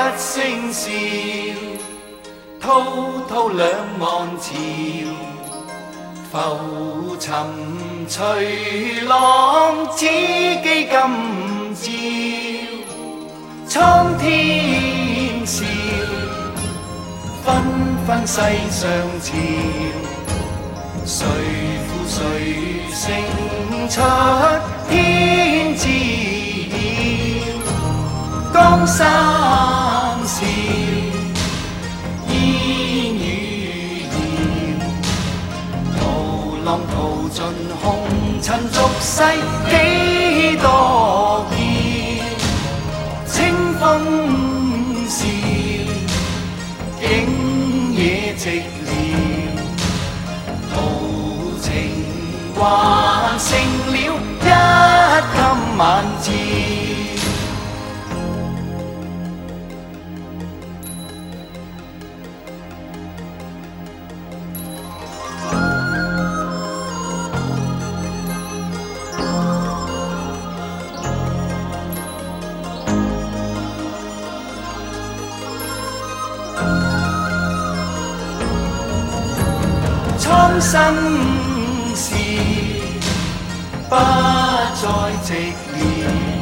聲笑，滔滔兩岸潮，浮沉隨浪，此際今朝，蒼天笑，紛紛世上潮，誰負誰勝出天知曉，江山笑，煙雨遙，濤浪淘盡紅塵俗世幾多嬌，清風笑，景野寂寥，豪情還剩了一襟晚照。蒼生事不再寂寥。